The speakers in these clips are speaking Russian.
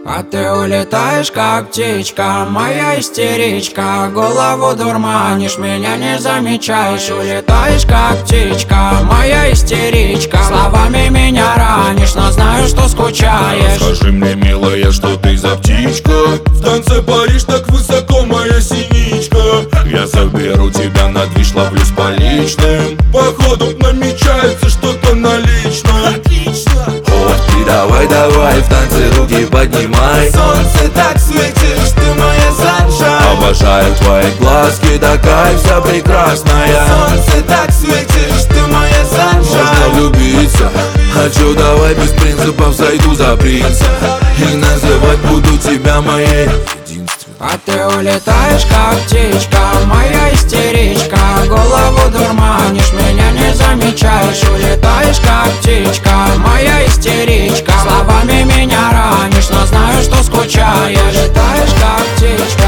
А ты улетаешь, как птичка, моя истеричка. Голову дурманишь, меня не замечаешь. Улетаешь, как птичка, моя истеричка. Словами меня ранишь, но знаю, что скучаешь. Скажи мне, милая, что ты за птичка? В танце паришь так высоко, моя синичка. Я заберу тебя на движ, ловлюсь по личным. Походу намечается что-то на личном. Отлично! И давай, давай, в танце руки поднимай. Солнце так светишь, ты моя sunshine. Обожаю твои глазки, такая вся прекрасная. Солнце так светишь, ты моя sunshine. Можно влюбиться, хочу, давай без принципов сойду за принца. И называть буду тебя моей единственной. А ты улетаешь, как птичка, моя истеричка. Голову дурманишь, меня не замечаешь. Улетаешь, как птичка, моя истеричка. Словами меня ранишь, но знаю, что скучаешь. Улетаешь, как птичка.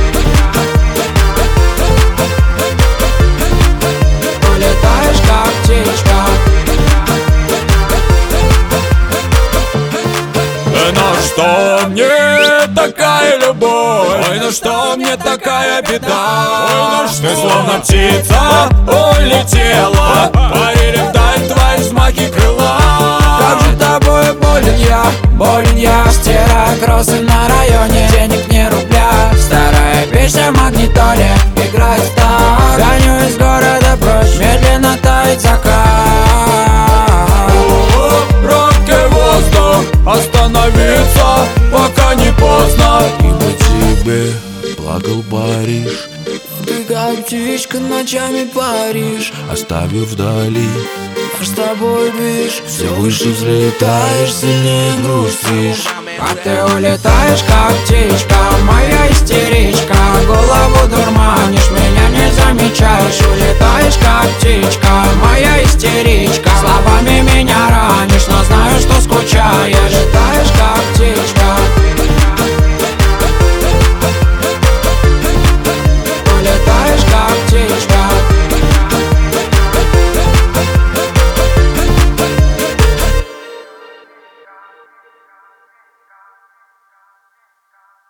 Улетаешь, как птичка. На что мне такая любовь? Ой, на что мне такая беда? Ой, на что? Ты словно птица улетела, парили вдаль твои взмахи крыла. Как же тобой болен я. Стираю кроссы на районе, денег не рубля. Старая песня в магнитоле играет так. Гоню из города прочь, медленно тает закат. Пробкой воздух, остановиться, пока не поздно. И по тебе плакал Париж, Ты как птичка ночами паришь, оставив вдали. наш с тобой движ. Все выше взлетаешь, сильнее грустишь. А ты улетаешь, как птичка, моя истеричка. Голову дурманишь, меня не замечаешь. Улетаешь, как птичка, моя истеричка. Словами меня ранишь, но знаю, что скучаешь.